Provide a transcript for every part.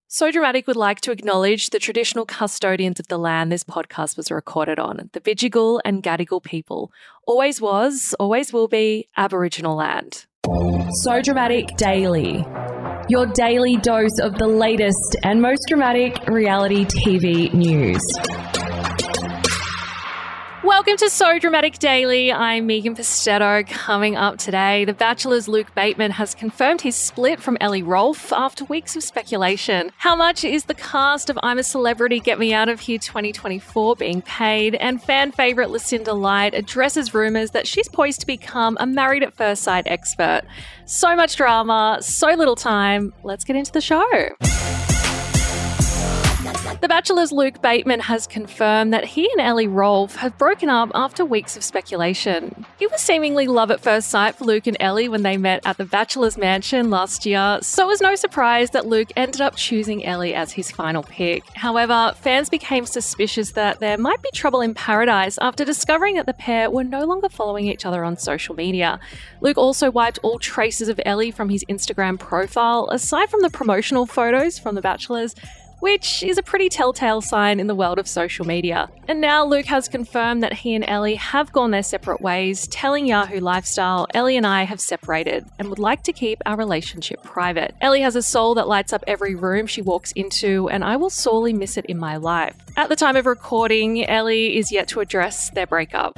So Dramatic would like to acknowledge the traditional custodians of the land this podcast was recorded on, the Bidjigal and Gadigal people. Always was, always will be Aboriginal land. So Dramatic Daily. Your daily dose of the latest and most dramatic reality TV news. Welcome to So Dramatic Daily. I'm Megan Pistetto. Coming up today, The Bachelor's Luke Bateman has confirmed his split from Ellie Rolfe after weeks of speculation. How much is the cast of I'm a Celebrity, Get Me Out of Here 2024 being paid? And fan favourite Lucinda Light addresses rumours that she's poised to become a Married at First Sight expert. So much drama, so little time. Let's get into the show. The Bachelor's Luke Bateman has confirmed that he and Ellie Rolfe have broken up after weeks of speculation. It was seemingly love at first sight for Luke and Ellie when they met at the Bachelor's Mansion last year, so it was no surprise that Luke ended up choosing Ellie as his final pick. However, fans became suspicious that there might be trouble in paradise after discovering that the pair were no longer following each other on social media. Luke also wiped all traces of Ellie from his Instagram profile, aside from the promotional photos from The Bachelor's, which is a pretty telltale sign in the world of social media. And now Luke has confirmed that he and Ellie have gone their separate ways, telling Yahoo Lifestyle, Ellie and I have separated and would like to keep our relationship private. Ellie has a soul that lights up every room she walks into, and I will sorely miss it in my life. At the time of recording, Ellie is yet to address their breakup.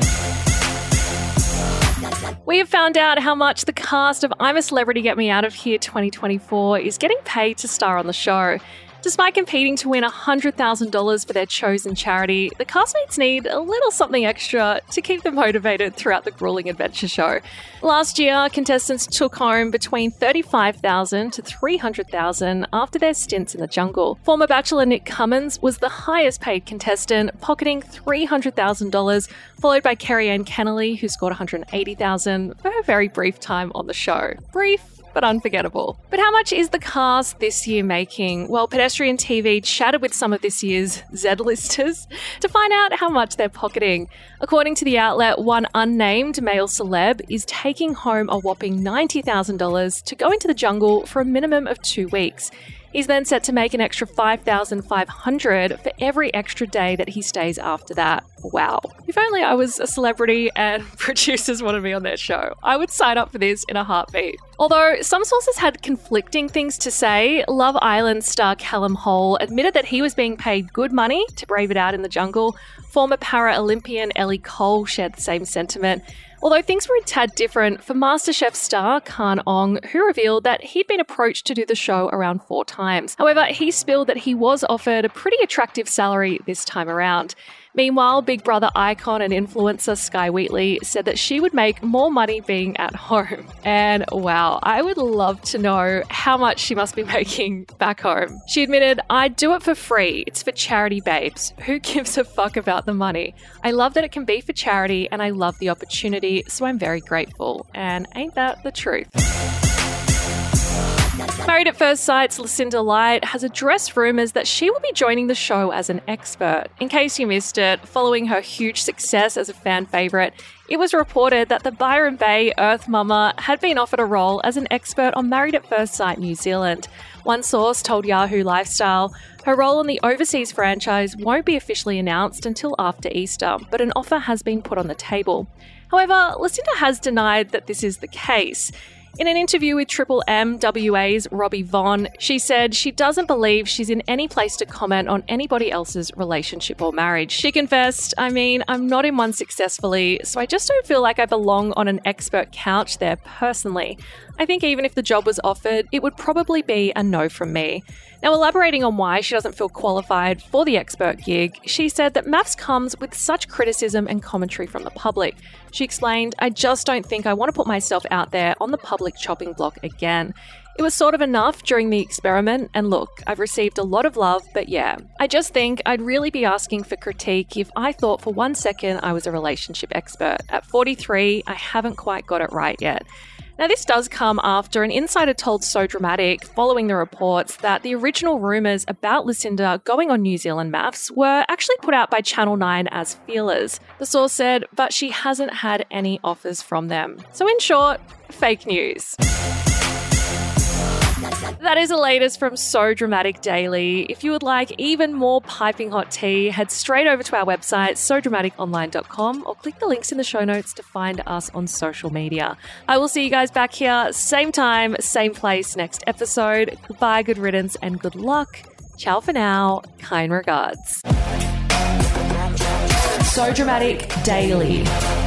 We have found out how much the cast of I'm a Celebrity, Get Me Out of Here 2024 is getting paid to star on the show. Despite competing to win $100,000 for their chosen charity, the castmates need a little something extra to keep them motivated throughout the grueling adventure show. Last year, contestants took home between $35,000 to $300,000 after their stints in the jungle. Former Bachelor Nick Cummins was the highest paid contestant, pocketing $300,000, followed by Kerri-Anne Kennerly, who scored $180,000 for her very brief time on the show. Brief, but unforgettable. But how much is the cast this year making? Well, Pedestrian TV chatted with some of this year's Z-listers to find out how much they're pocketing. According to the outlet, one unnamed male celeb is taking home a whopping $90,000 to go into the jungle for a minimum of 2 weeks. He's then set to make an extra $5,500 for every extra day that he stays after that. Wow. If only I was a celebrity and producers wanted me on their show. I would sign up for this in a heartbeat. Although some sources had conflicting things to say, Love Island star Callum Hole admitted that he was being paid good money to brave it out in the jungle. Former para-Olympian Ellie Cole shared the same sentiment. Although things were a tad different for MasterChef star Khan Ong, who revealed that he'd been approached to do the show around 4 times. However, he spilled that he was offered a pretty attractive salary this time around. Meanwhile, Big Brother icon and influencer Sky Wheatley said that she would make more money being at home. And wow, I would love to know how much she must be making back home. She admitted, "I'd do it for free. It's for charity, babes. Who gives a fuck about the money? I love that it can be for charity and I love the opportunity, so I'm very grateful." And ain't that the truth? Married at First Sight's Lucinda Light has addressed rumours that she will be joining the show as an expert. In case you missed it, following her huge success as a fan favourite, it was reported that the Byron Bay Earth Mama had been offered a role as an expert on Married at First Sight New Zealand. One source told Yahoo Lifestyle her role in the overseas franchise won't be officially announced until after Easter, but an offer has been put on the table. However, Lucinda has denied that this is the case. In an interview with Triple M WA's Robbie Vaughn, she said she doesn't believe she's in any place to comment on anybody else's relationship or marriage. She confessed, I'm not in one successfully, so I just don't feel like I belong on an expert couch there personally. I think even if the job was offered, it would probably be a no from me. Now, elaborating on why she doesn't feel qualified for the expert gig, she said that MAFS comes with such criticism and commentary from the public. She explained, "I just don't think I want to put myself out there on the public chopping block again. It was sort of enough during the experiment, and look, I've received a lot of love, but yeah, I just think I'd really be asking for critique if I thought for 1 second I was a relationship expert. At 43, I haven't quite got it right yet." Now, this does come after an insider told So Dramatic, following the reports, that the original rumours about Lucinda going on New Zealand MAFS were actually put out by Channel 9 as feelers. The source said, but she hasn't had any offers from them. So in short, fake news. That is the latest from So Dramatic Daily. If you would like even more piping hot tea, head straight over to our website, sodramaticonline.com, or click the links in the show notes to find us on social media. I will see you guys back here, same time, same place next episode. Goodbye, good riddance, and good luck. Ciao for now. Kind regards. So Dramatic Daily.